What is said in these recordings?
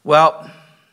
Well,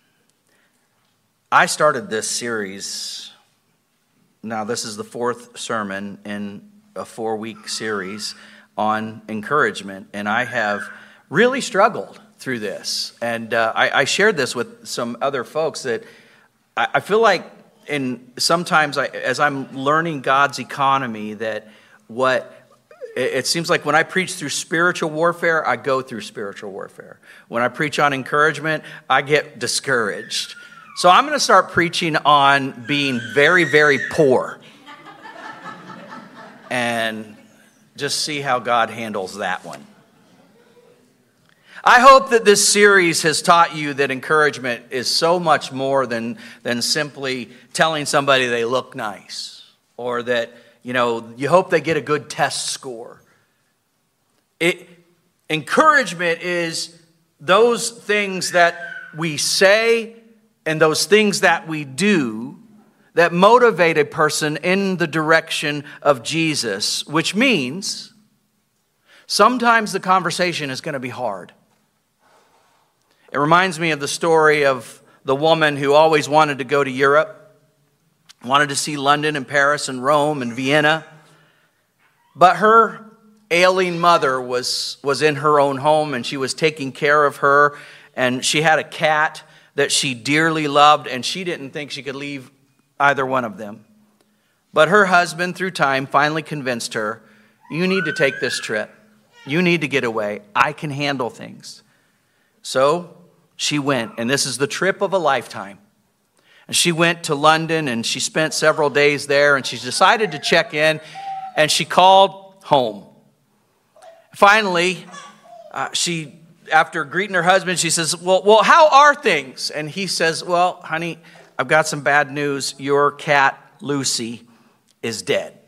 I started this series. Now, this is the fourth sermon in a 4-week series on encouragement, and I have really struggled through this. And I shared this with some other folks that I feel like sometimes as I'm learning God's economy, that it seems like when I preach through spiritual warfare, I go through spiritual warfare. When I preach on encouragement, I get discouraged. So I'm going to start preaching on being very, very poor and just see how God handles that one. I hope that this series has taught you that encouragement is so much more than simply telling somebody they look nice, or that you hope they get a good test score. Encouragement is those things that we say and those things that we do that motivate a person in the direction of Jesus, which means sometimes the conversation is going to be hard. It reminds me of the story of the woman who always wanted to go to Europe, wanted to see London and Paris and Rome and Vienna. But her ailing mother was in her own home, and she was taking care of her. And she had a cat that she dearly loved, and she didn't think she could leave either one of them. But her husband, through time, finally convinced her, you need to take this trip. You need to get away. I can handle things. So she went, and this is the trip of a lifetime. And she went to London, and she spent several days there, and she decided to check in, and she called home. Finally, after greeting her husband, she says, well, how are things? And he says, well, honey, I've got some bad news. Your cat, Lucy, is dead.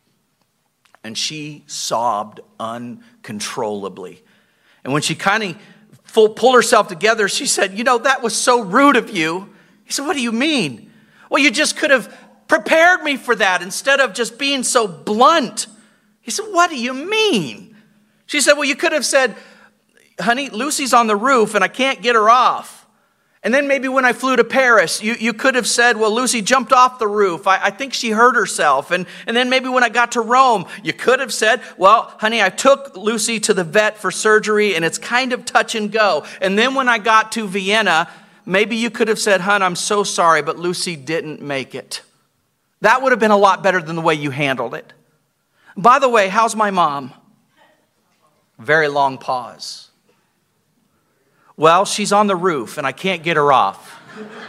And she sobbed uncontrollably. And when she kind of pulled herself together, she said, that was so rude of you. He said, what do you mean? Well, you just could have prepared me for that instead of just being so blunt. He said, what do you mean? She said, well, you could have said, honey, Lucy's on the roof and I can't get her off. And then maybe when I flew to Paris, you could have said, well, Lucy jumped off the roof. I think she hurt herself. And then maybe when I got to Rome, you could have said, well, honey, I took Lucy to the vet for surgery and it's kind of touch and go. And then when I got to Vienna, maybe you could have said, hon, I'm so sorry, but Lucy didn't make it. That would have been a lot better than the way you handled it. By the way, how's my mom? Very long pause. Well, she's on the roof and I can't get her off.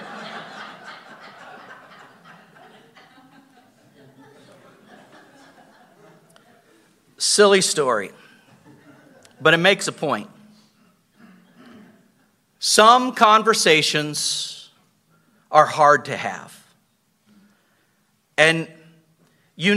Silly story, but it makes a point. Some conversations are hard to have. And you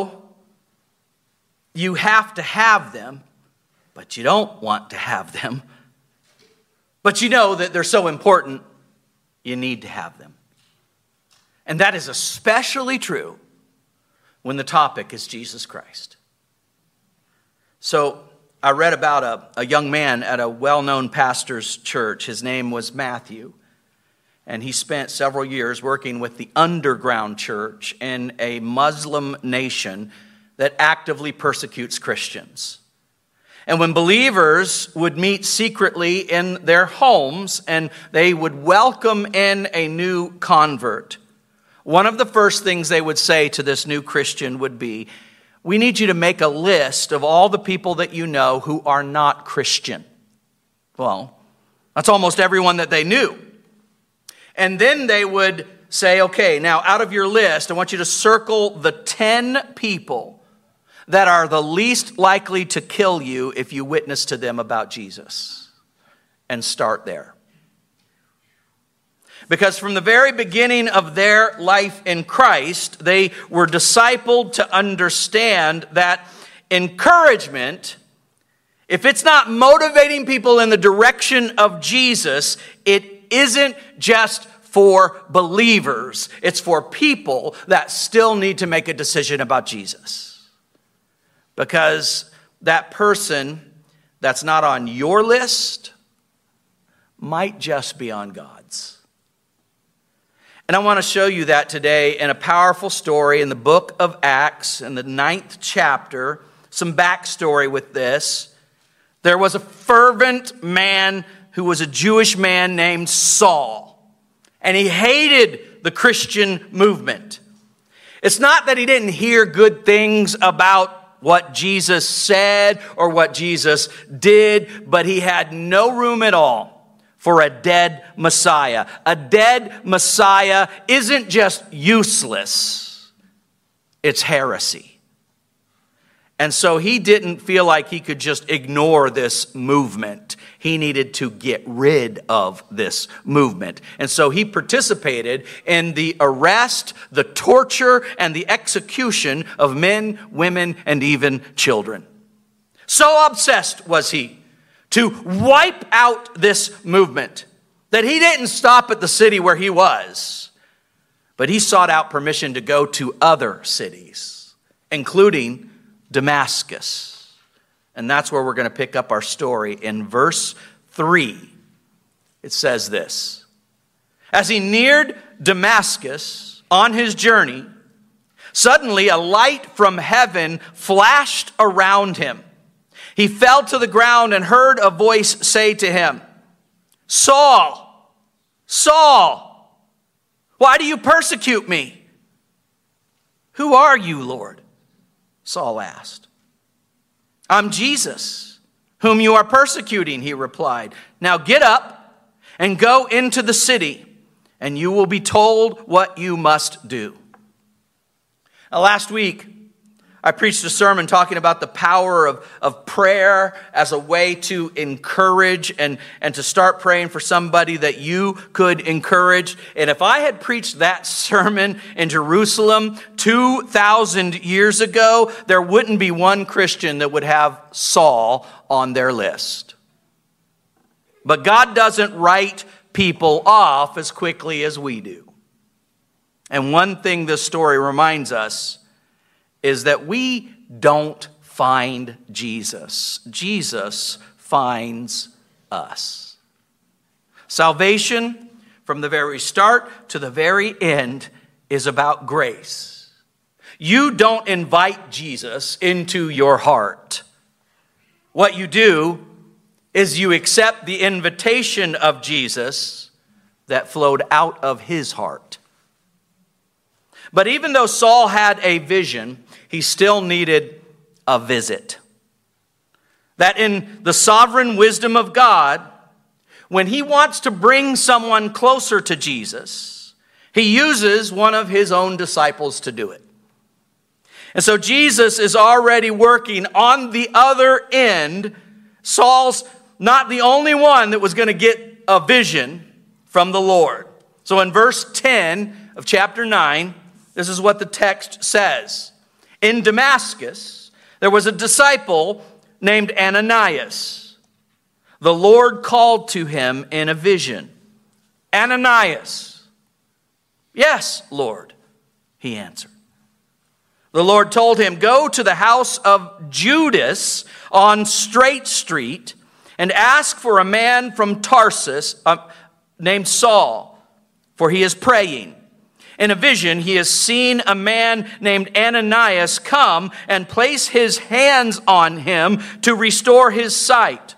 have to have them, but you don't want to have them. But you know that they're so important, you need to have them. And that is especially true when the topic is Jesus Christ. So I read about a young man at a well-known pastor's church. His name was Matthew. And he spent several years working with the underground church in a Muslim nation that actively persecutes Christians. And when believers would meet secretly in their homes and they would welcome in a new convert, one of the first things they would say to this new Christian would be, we need you to make a list of all the people that you know who are not Christian. Well, that's almost everyone that they knew. And then they would say, okay, now out of your list, I want you to circle the 10 people that are the least likely to kill you if you witness to them about Jesus. And start there. Because from the very beginning of their life in Christ, they were discipled to understand that encouragement, if it's not motivating people in the direction of Jesus, it isn't just for believers. It's for people that still need to make a decision about Jesus. Because that person that's not on your list might just be on God's. And I want to show you that today in a powerful story in the book of Acts, in the 9th chapter. Some backstory with this. There was a fervent man who was a Jewish man named Saul, and he hated the Christian movement. It's not that he didn't hear good things about what Jesus said or what Jesus did, but he had no room at all for a dead Messiah. A dead Messiah isn't just useless, it's heresy. And so he didn't feel like he could just ignore this movement. He needed to get rid of this movement. And so he participated in the arrest, the torture, and the execution of men, women, and even children. So obsessed was he to wipe out this movement that he didn't stop at the city where he was, but he sought out permission to go to other cities, including Damascus. And that's where we're going to pick up our story. In verse 3, it says this: As he neared Damascus on his journey, suddenly a light from heaven flashed around him. He fell to the ground and heard a voice say to him, Saul, Saul, why do you persecute me? Who are you, Lord? Saul asked. I'm Jesus, whom you are persecuting, he replied. Now get up and go into the city, and you will be told what you must do. Now, last week, I preached a sermon talking about the power of prayer as a way to encourage and to start praying for somebody that you could encourage. And if I had preached that sermon in Jerusalem 2,000 years ago, there wouldn't be one Christian that would have Saul on their list. But God doesn't write people off as quickly as we do. And one thing this story reminds us is that we don't find Jesus. Jesus finds us. Salvation, from the very start to the very end, is about grace. You don't invite Jesus into your heart. What you do is you accept the invitation of Jesus that flowed out of his heart. But even though Saul had a vision, he still needed a visit. That in the sovereign wisdom of God, when he wants to bring someone closer to Jesus, he uses one of his own disciples to do it. And so Jesus is already working on the other end. Saul's not the only one that was going to get a vision from the Lord. So in verse 10 of chapter 9, this is what the text says. In Damascus, there was a disciple named Ananias. The Lord called to him in a vision. Ananias. Yes, Lord, he answered. The Lord told him, go to the house of Judas on Straight Street and ask for a man from Tarsus named Saul, for he is praying. In a vision, he has seen a man named Ananias come and place his hands on him to restore his sight.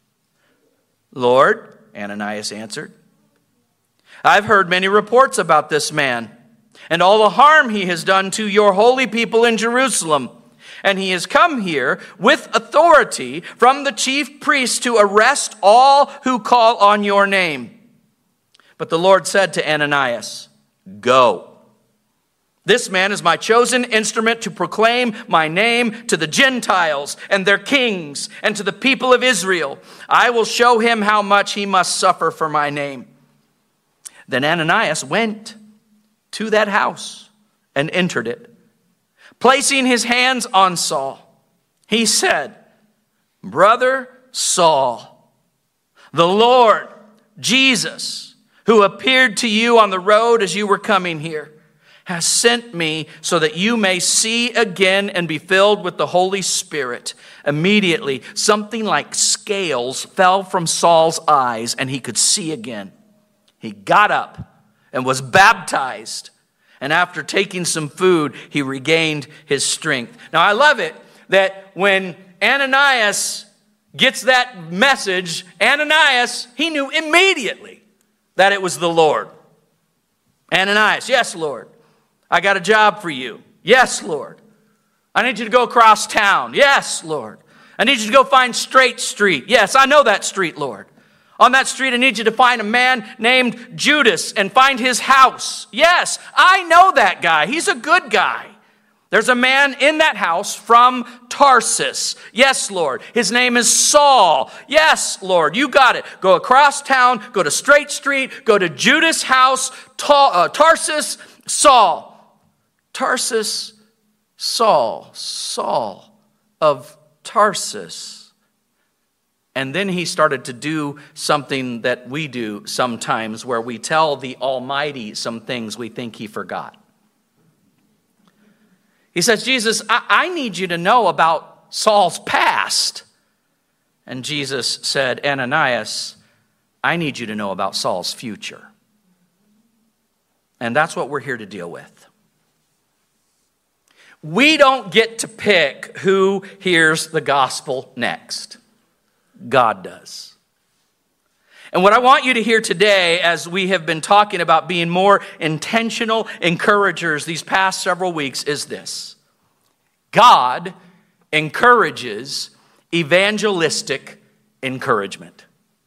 Lord, Ananias answered, I've heard many reports about this man and all the harm he has done to your holy people in Jerusalem. And he has come here with authority from the chief priests to arrest all who call on your name. But the Lord said to Ananias, go. This man is my chosen instrument to proclaim my name to the Gentiles and their kings and to the people of Israel. I will show him how much he must suffer for my name. Then Ananias went to that house and entered it. Placing his hands on Saul, he said, Brother Saul, the Lord Jesus, who appeared to you on the road as you were coming here, has sent me so that you may see again and be filled with the Holy Spirit. Immediately, something like scales fell from Saul's eyes, and he could see again. He got up and was baptized. And after taking some food, he regained his strength. Now, I love it that when Ananias gets that message, Ananias, he knew immediately that it was the Lord. Ananias, yes, Lord. I got a job for you. Yes, Lord. I need you to go across town. Yes, Lord. I need you to go find Straight Street. Yes, I know that street, Lord. On that street, I need you to find a man named Judas and find his house. Yes, I know that guy. He's a good guy. There's a man in that house from Tarsus. Yes, Lord. His name is Saul. Yes, Lord. You got it. Go across town, go to Straight Street, go to Judas' house, Tarsus, Saul. Tarsus, Saul of Tarsus. And then he started to do something that we do sometimes, where we tell the Almighty some things we think he forgot. He says, Jesus, I need you to know about Saul's past. And Jesus said, Ananias, I need you to know about Saul's future. And that's what we're here to deal with. We don't get to pick who hears the gospel next. God does. And what I want you to hear today, as we have been talking about being more intentional encouragers these past several weeks, is this. God encourages evangelistic encouragement.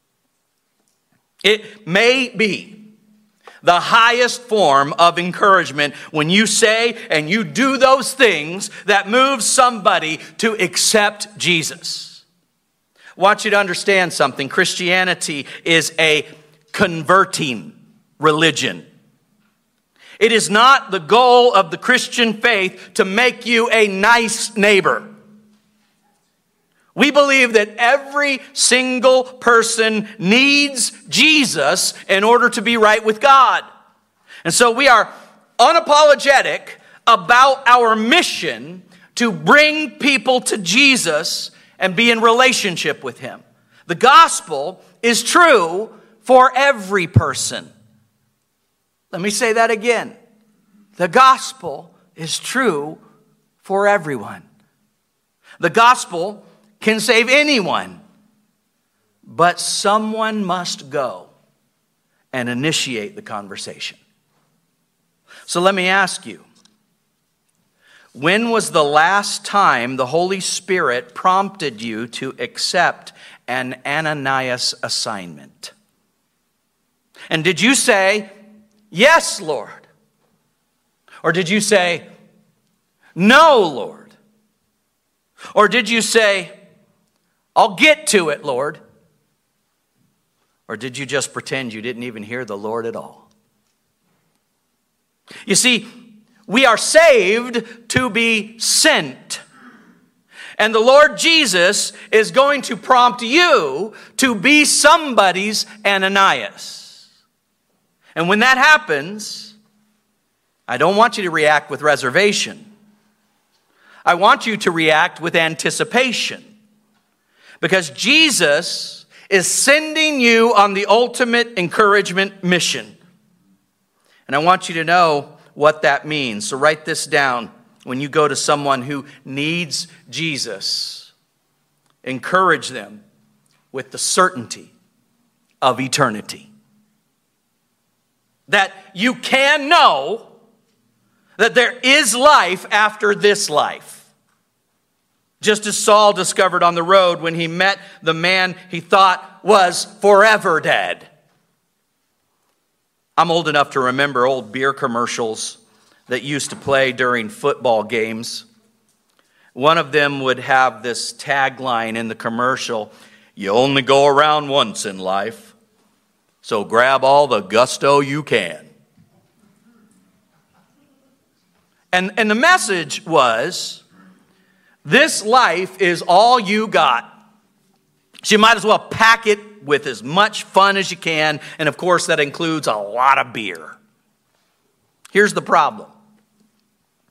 It may be the highest form of encouragement when you say and you do those things that move somebody to accept Jesus. I want you to understand something. Christianity is a converting religion. It is not the goal of the Christian faith to make you a nice neighbor. We believe that every single person needs Jesus in order to be right with God. And so we are unapologetic about our mission to bring people to Jesus and be in relationship with him. The gospel is true for every person. Let me say that again. The gospel is true for everyone. The gospel can save anyone, but someone must go and initiate the conversation. So let me ask you, when was the last time the Holy Spirit prompted you to accept an Ananias assignment? And did you say, yes, Lord? Or did you say, no, Lord? Or did you say, I'll get to it, Lord? Or did you just pretend you didn't even hear the Lord at all? You see, we are saved to be sent. And the Lord Jesus is going to prompt you to be somebody's Ananias. And when that happens, I don't want you to react with reservation. I want you to react with anticipation. Because Jesus is sending you on the ultimate encouragement mission. And I want you to know what that means. So write this down when you go to someone who needs Jesus. Encourage them with the certainty of eternity. That you can know that there is life after this life. Just as Saul discovered on the road when he met the man he thought was forever dead. I'm old enough to remember old beer commercials that used to play during football games. One of them would have this tagline in the commercial, "You only go around once in life, so grab all the gusto you can." And the message was, this life is all you got. So you might as well pack it with as much fun as you can. And of course, that includes a lot of beer. Here's the problem.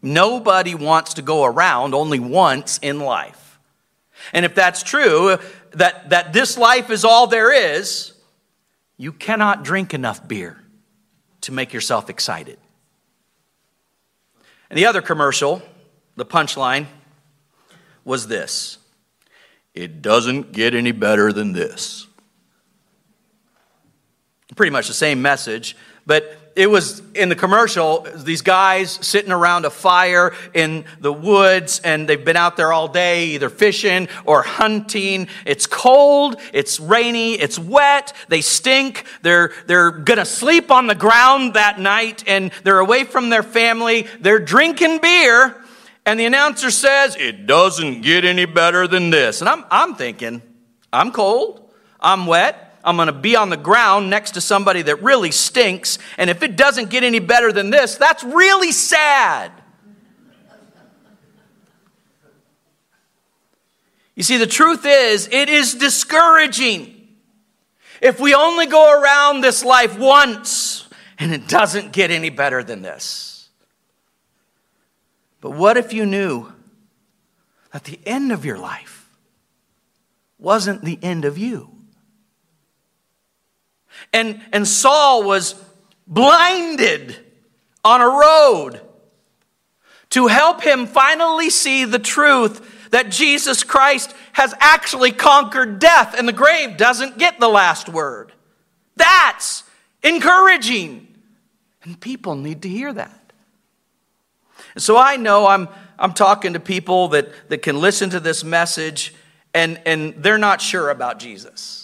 Nobody wants to go around only once in life. And if that's true, that this life is all there is, you cannot drink enough beer to make yourself excited. And the other commercial, the punchline, was this: it doesn't get any better than this. Pretty much the same message, but it was in the commercial, these guys sitting around a fire in the woods, and they've been out there all day, either fishing or hunting. It's cold, it's rainy, it's wet, they stink, they're gonna sleep on the ground that night, and they're away from their family, they're drinking beer, and the announcer says, it doesn't get any better than this. And I'm thinking, I'm cold, I'm wet, I'm going to be on the ground next to somebody that really stinks. And if it doesn't get any better than this, that's really sad. You see, the truth is, it is discouraging if we only go around this life once and it doesn't get any better than this. But what if you knew that the end of your life wasn't the end of you? And Saul was blinded on a road to help him finally see the truth that Jesus Christ has actually conquered death and the grave doesn't get the last word. That's encouraging. And people need to hear that. And so I know I'm talking to people that can listen to this message and they're not sure about Jesus.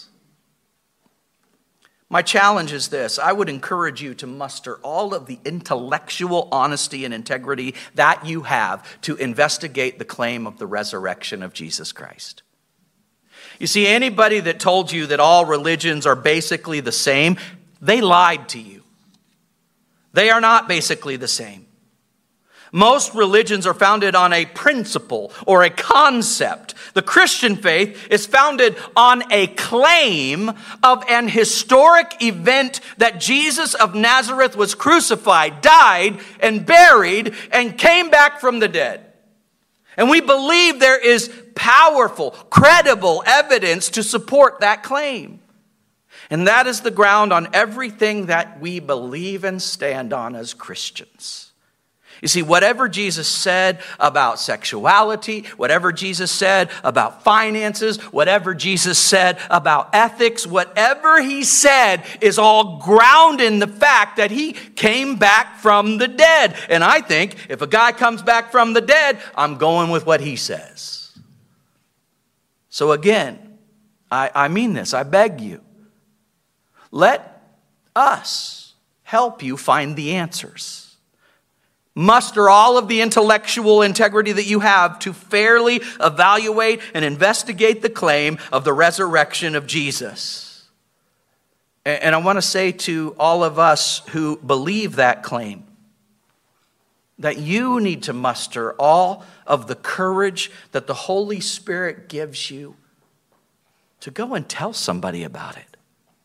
My challenge is this: I would encourage you to muster all of the intellectual honesty and integrity that you have to investigate the claim of the resurrection of Jesus Christ. You see, anybody that told you that all religions are basically the same, they lied to you. They are not basically the same. Most religions are founded on a principle or a concept. The Christian faith is founded on a claim of an historic event that Jesus of Nazareth was crucified, died, and buried, and came back from the dead. And we believe there is powerful, credible evidence to support that claim. And that is the ground on everything that we believe and stand on as Christians. You see, whatever Jesus said about sexuality, whatever Jesus said about finances, whatever Jesus said about ethics, whatever he said is all grounded in the fact that he came back from the dead. And I think if a guy comes back from the dead, I'm going with what he says. So again, I mean this, I beg you. Let us help you find the answers. Muster all of the intellectual integrity that you have to fairly evaluate and investigate the claim of the resurrection of Jesus. And I want to say to all of us who believe that claim, that you need to muster all of the courage that the Holy Spirit gives you to go and tell somebody about it.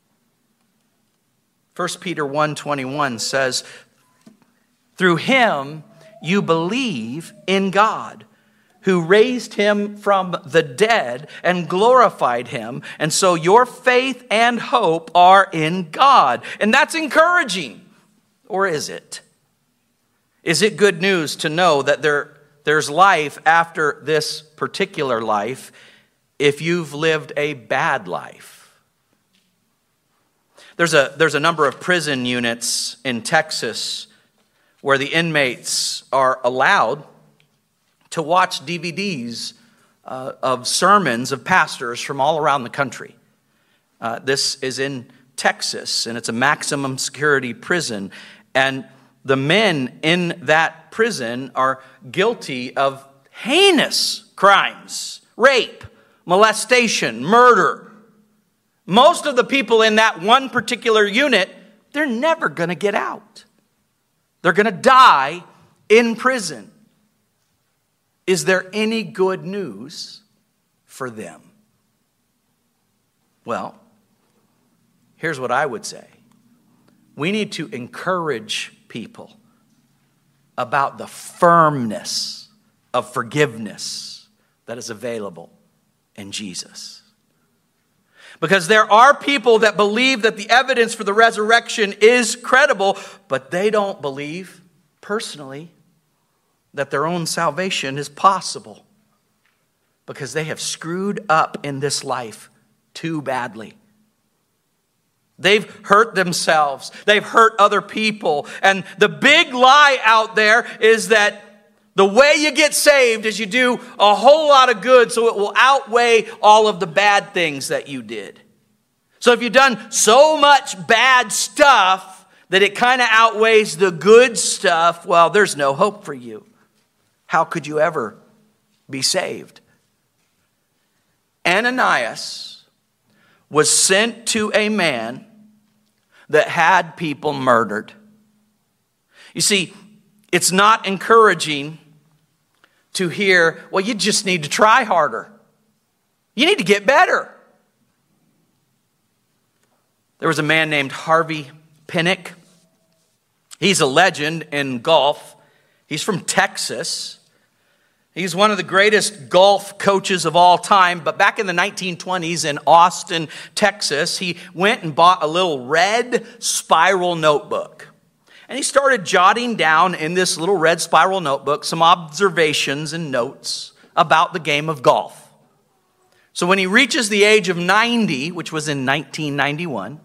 1 Peter 1:21 says, through him you believe in God, who raised him from the dead and glorified him. And so your faith and hope are in God. And that's encouraging. Or is it? Is it good news to know that there's life after this particular life if you've lived a bad life? There's a number of prison units in Texas where the inmates are allowed to watch DVDs of sermons of pastors from all around the country. This is in Texas, and it's a maximum security prison. And the men in that prison are guilty of heinous crimes: rape, molestation, murder. Most of the people in that one particular unit, they're never going to get out. They're going to die in prison. Is there any good news for them? Well, here's what I would say. We need to encourage people about the firmness of forgiveness that is available in Jesus. Because there are people that believe that the evidence for the resurrection is credible, but they don't believe personally that their own salvation is possible, because they have screwed up in this life too badly. They've hurt themselves. They've hurt other people. And the big lie out there is that the way you get saved is you do a whole lot of good, so it will outweigh all of the bad things that you did. So if you've done so much bad stuff that it kind of outweighs the good stuff, well, there's no hope for you. How could you ever be saved? Ananias was sent to a man that had people murdered. You see, it's not encouraging to hear, well, you just need to try harder. You need to get better. There was a man named Harvey Pinnock. He's a legend in golf. He's from Texas. He's one of the greatest golf coaches of all time. But back in the 1920s in Austin, Texas, he went and bought a little red spiral notebook. And he started jotting down in this little red spiral notebook some observations and notes about the game of golf. So when he reaches the age of 90, which was in 1991,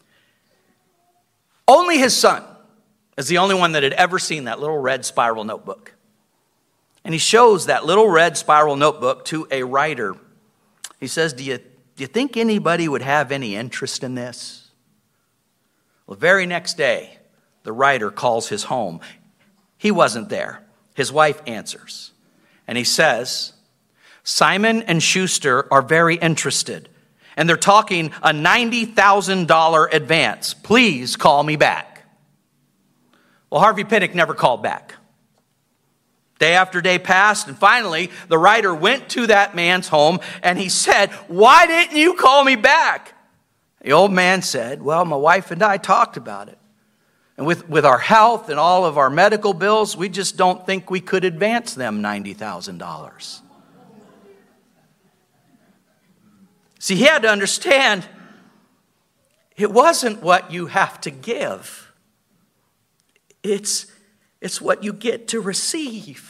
only his son is the only one that had ever seen that little red spiral notebook. And he shows that little red spiral notebook to a writer. He says, do you think anybody would have any interest in this? Well, the very next day, the writer calls his home. He wasn't there. His wife answers. And he says, Simon and Schuster are very interested. And they're talking a $90,000 advance. Please call me back. Well, Harvey Pinnock never called back. Day after day passed, and finally, the writer went to that man's home, and he said, why didn't you call me back? The old man said, well, my wife and I talked about it. And with our health and all of our medical bills, we just don't think we could advance them $90,000. See, he had to understand, it wasn't what you have to give. It's what you get to receive.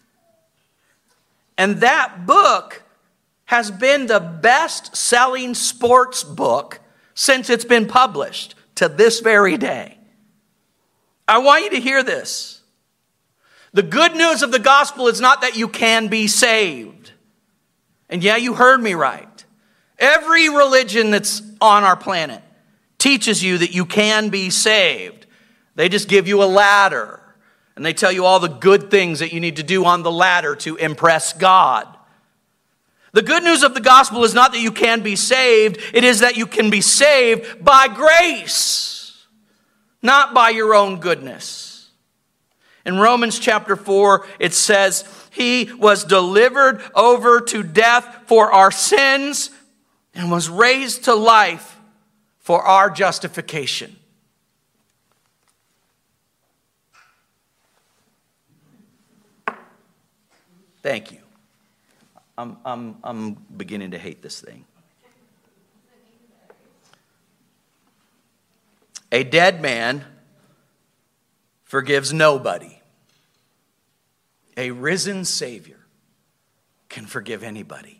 And that book has been the best-selling sports book since it's been published to this very day. I want you to hear this. The good news of the gospel is not that you can be saved. And yeah, you heard me right. Every religion that's on our planet teaches you that you can be saved. They just give you a ladder. And they tell you all the good things that you need to do on the ladder to impress God. The good news of the gospel is not that you can be saved. It is that you can be saved by grace, not by your own goodness. In Romans chapter 4, it says, he was delivered over to death for our sins and was raised to life for our justification. Thank you. I'm beginning to hate this thing. A dead man forgives nobody. A risen Savior can forgive anybody.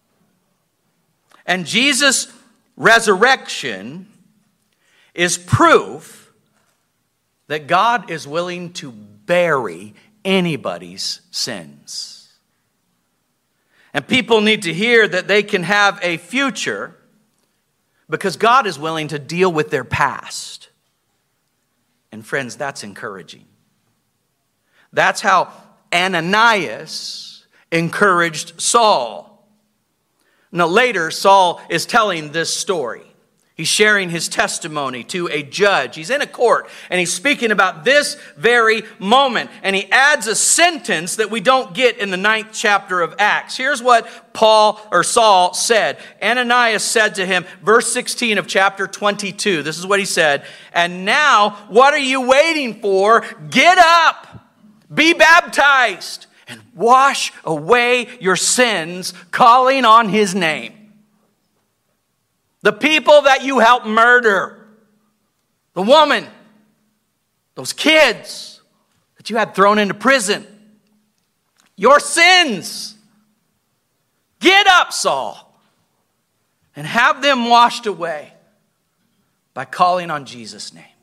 And Jesus' resurrection is proof that God is willing to bury anybody's sins. And people need to hear that they can have a future because God is willing to deal with their past. And friends, that's encouraging. That's how Ananias encouraged Saul. Now later, Saul is telling this story. He's sharing his testimony to a judge. He's in a court and he's speaking about this very moment. And he adds a sentence that we don't get in the 9th chapter of Acts. Here's what Saul said. Ananias said to him, verse 16 of chapter 22. This is what he said. And now, what are you waiting for? Get up, Be baptized and wash away your sins, calling on his name. The people that you helped murder, the woman, those kids that you had thrown into prison, your sins. Get up, Saul, and have them washed away by calling on Jesus' name.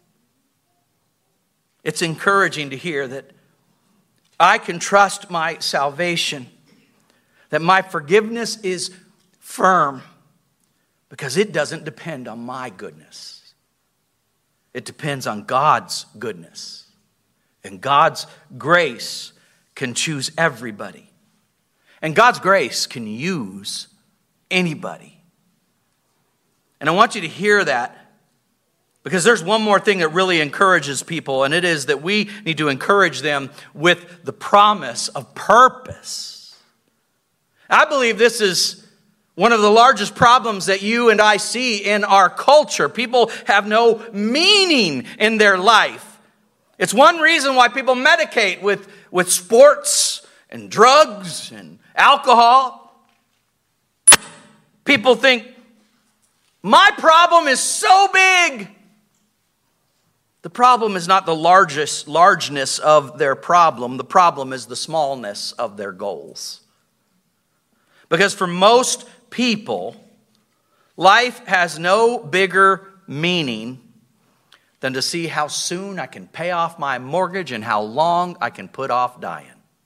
It's encouraging to hear that I can trust my salvation, that my forgiveness is firm, because it doesn't depend on my goodness. It depends on God's goodness. And God's grace can choose everybody. And God's grace can use anybody. And I want you to hear that, because there's one more thing that really encourages people, and it is that we need to encourage them with the promise of purpose. I believe this is one of the largest problems that you and I see in our culture. People have no meaning in their life. It's one reason why people medicate with sports and drugs and alcohol. People think, my problem is so big. The problem is not the largeness of their problem. The problem is the smallness of their goals. Because for most people, life has no bigger meaning than to see how soon I can pay off my mortgage and how long I can put off dying.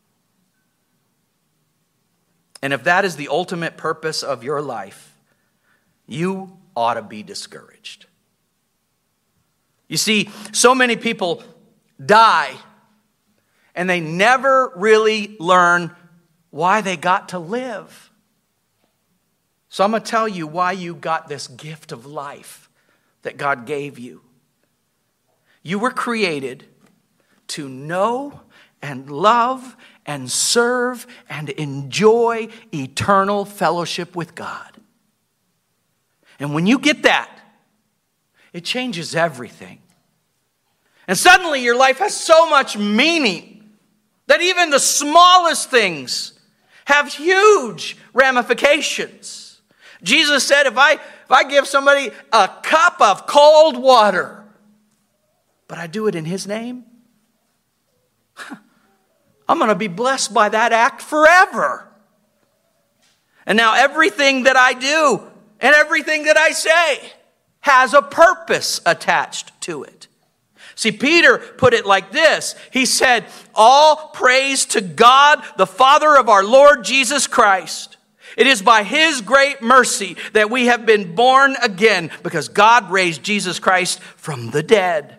And if that is the ultimate purpose of your life, you ought to be discouraged. You see, so many people die and they never really learn why they got to live. So I'm going to tell you why you got this gift of life that God gave you. You were created to know and love and serve and enjoy eternal fellowship with God. And when you get that, it changes everything. And suddenly your life has so much meaning that even the smallest things have huge ramifications. Jesus said, if I give somebody a cup of cold water, but I do it in his name, I'm going to be blessed by that act forever. And now everything that I do and everything that I say has a purpose attached to it. See, Peter put it like this. He said, all praise to God, the Father of our Lord Jesus Christ. It is by his great mercy that we have been born again, because God raised Jesus Christ from the dead.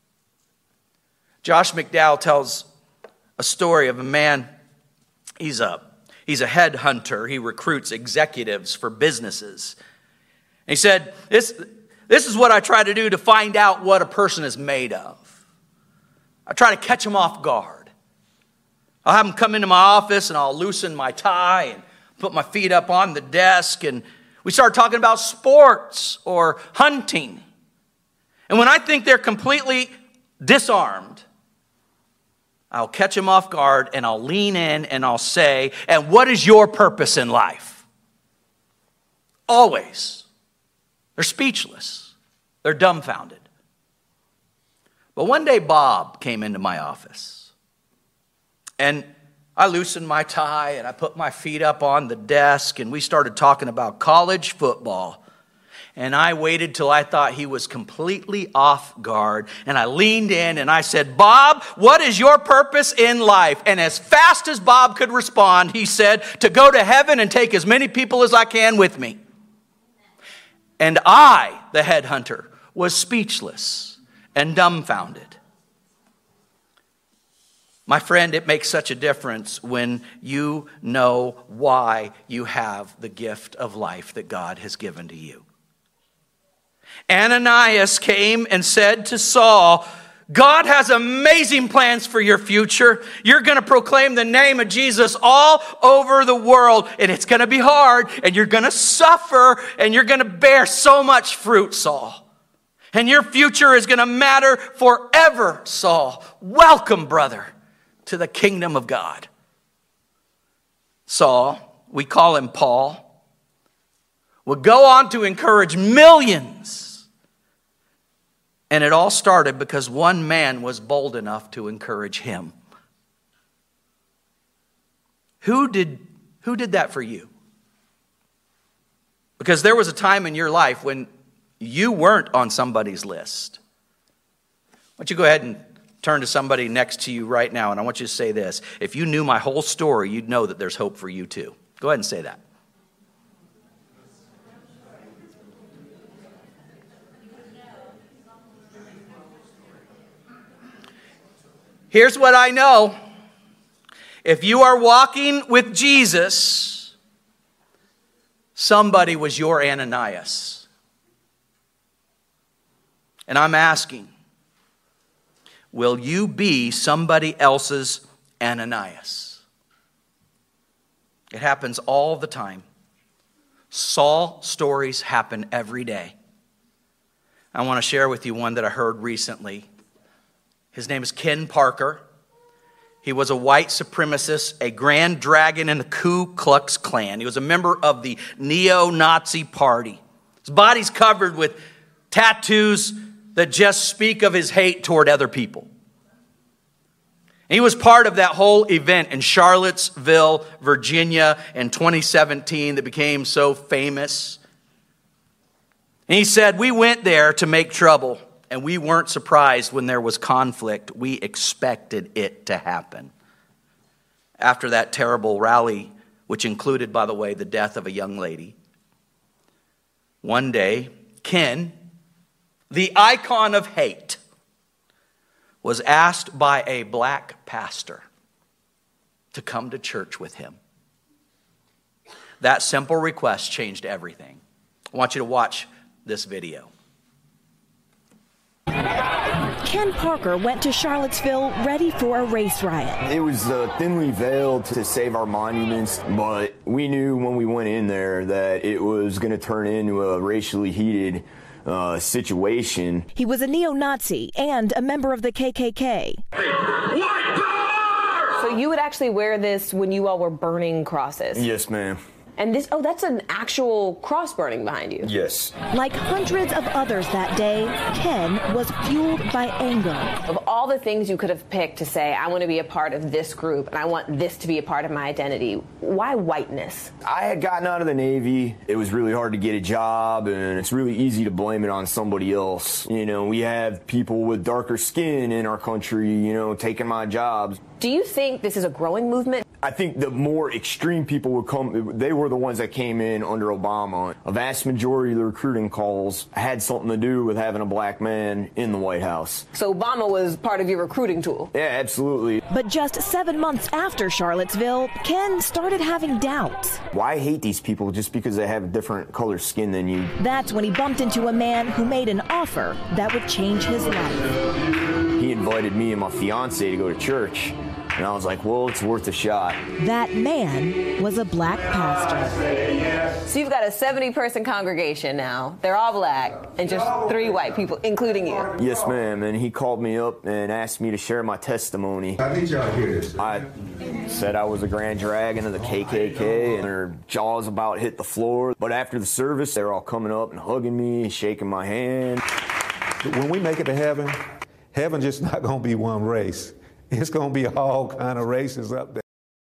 Josh McDowell tells a story of a man. He's a headhunter. He recruits executives for businesses. And he said, this is what I try to do to find out what a person is made of. I try to catch them off guard. I'll have them come into my office and I'll loosen my tie and put my feet up on the desk, and we start talking about sports or hunting. And when I think they're completely disarmed, I'll catch them off guard and I'll lean in and I'll say, and what is your purpose in life? Always. They're speechless. They're dumbfounded. But one day Bob came into my office, and I loosened my tie and I put my feet up on the desk, and we started talking about college football. And I waited till I thought he was completely off guard, and I leaned in and I said, Bob, what is your purpose in life? And as fast as Bob could respond, he said, to go to heaven and take as many people as I can with me. And I, the headhunter, was speechless and dumbfounded. My friend, it makes such a difference when you know why you have the gift of life that God has given to you. Ananias came and said to Saul, God has amazing plans for your future. You're going to proclaim the name of Jesus all over the world, and it's going to be hard, and you're going to suffer, and you're going to bear so much fruit, Saul. And your future is going to matter forever, Saul. Welcome, brother, to the kingdom of God. Saul, we call him Paul, would go on to encourage millions. And it all started because one man was bold enough to encourage him. Who did that for you? Because there was a time in your life when you weren't on somebody's list. Why don't you go ahead and turn to somebody next to you right now, and I want you to say this. If you knew my whole story, you'd know that there's hope for you too. Go ahead and say that. Here's what I know. If you are walking with Jesus, somebody was your Ananias. And I'm asking, will you be somebody else's Ananias? It happens all the time. Saul stories happen every day. I want to share with you one that I heard recently. His name is Ken Parker. He was a white supremacist, a grand dragon in the Ku Klux Klan. He was a member of the neo-Nazi party. His body's covered with tattoos that just speak of his hate toward other people. And he was part of that whole event in Charlottesville, Virginia in 2017 that became so famous. And he said, we went there to make trouble. And we weren't surprised when there was conflict. We expected it to happen. After that terrible rally, which included, by the way, the death of a young lady, one day, Ken, the icon of hate, was asked by a black pastor to come to church with him. That simple request changed everything. I want you to watch this video. Ken Parker went to Charlottesville ready for a race riot. It was thinly veiled to save our monuments, but we knew when we went in there that it was going to turn into a racially heated situation. He was a neo-Nazi and a member of the KKK. White power! So you would actually wear this when you all were burning crosses? Yes, ma'am. And this, that's an actual cross burning behind you. Yes. Like hundreds of others that day, Ken was fueled by anger. Of all the things you could have picked to say, I want to be a part of this group and I want this to be a part of my identity, why whiteness? I had gotten out of the Navy. It was really hard to get a job, and it's really easy to blame it on somebody else. You know, we have people with darker skin in our country, you know, taking my jobs. Do you think this is a growing movement? I think the more extreme people would come, they were the ones that came in under Obama. A vast majority of the recruiting calls had something to do with having a black man in the White House. So Obama was part of your recruiting tool? Yeah, absolutely. But just 7 months after Charlottesville, Ken started having doubts. Why hate these people just because they have a different color skin than you? That's when he bumped into a man who made an offer that would change his life. He invited me and my fiance to go to church. And I was like, well, it's worth a shot. That man was a black pastor. So you've got a 70-person congregation now. They're all black and just 3 white people, including you. Yes, ma'am. And he called me up and asked me to share my testimony. I need y'all to hear this. I said I was a grand dragon of the KKK, and their jaws about hit the floor. But after the service, they were all coming up and hugging me, shaking my hand. When we make it to heaven, heaven just not going to be one race. It's going to be all kind of races up there.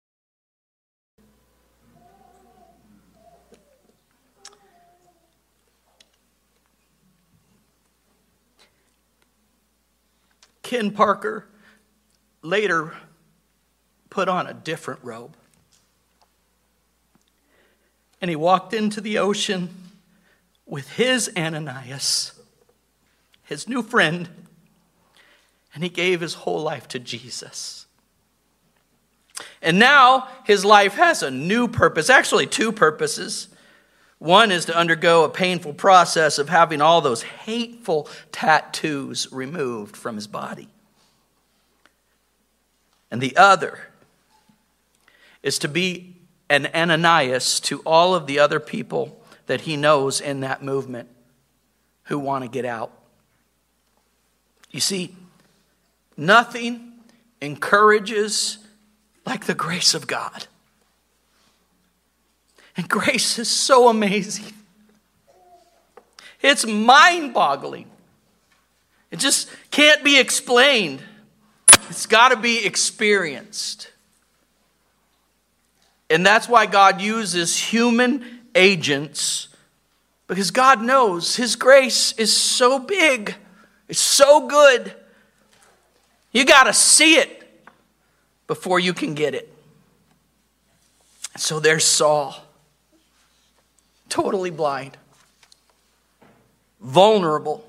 Ken Parker later put on a different robe. And he walked into the ocean with his Ananias, his new friend, and he gave his whole life to Jesus. And now his life has a new purpose, actually 2 purposes. One is to undergo a painful process of having all those hateful tattoos removed from his body. And the other is to be an Ananias to all of the other people that he knows in that movement who want to get out. You see, nothing encourages like the grace of God. And grace is so amazing. It's mind-boggling. It just can't be explained. It's got to be experienced. And that's why God uses human agents, because God knows His grace is so big. It's so good. You got to see it before you can get it. So there's Saul, totally blind, vulnerable,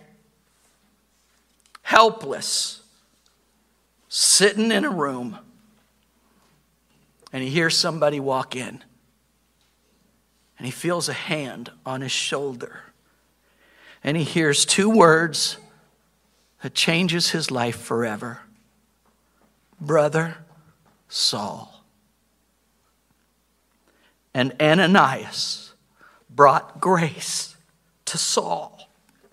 helpless, sitting in a room, and he hears somebody walk in, and he feels a hand on his shoulder, and he hears two words that changes his life forever. Brother Saul. And Ananias brought grace to Saul.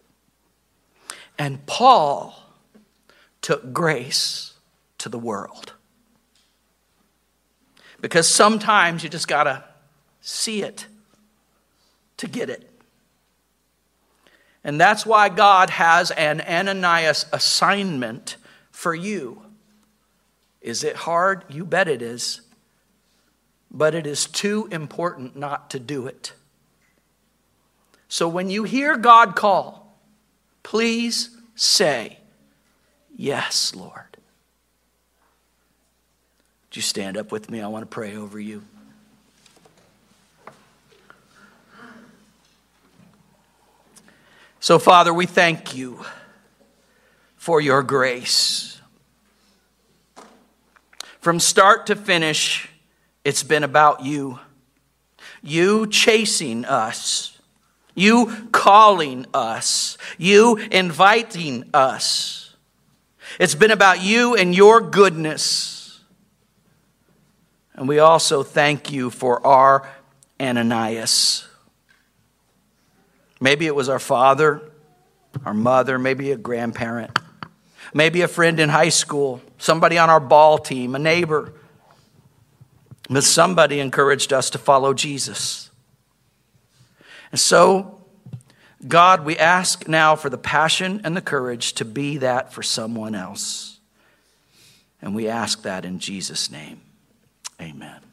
And Paul took grace to the world. Because sometimes you just got to see it to get it. And that's why God has an Ananias assignment for you. Is it hard? You bet it is. But it is too important not to do it. So when you hear God call, please say, yes, Lord. Would you stand up with me? I want to pray over you. So, Father, we thank you for your grace. From start to finish, it's been about you. You chasing us. You calling us. You inviting us. It's been about you and your goodness. And we also thank you for our Ananias. Maybe it was our father, our mother, maybe a grandparent, maybe a friend in high school, somebody on our ball team, a neighbor. But somebody encouraged us to follow Jesus. And so, God, we ask now for the passion and the courage to be that for someone else. And we ask that in Jesus' name. Amen.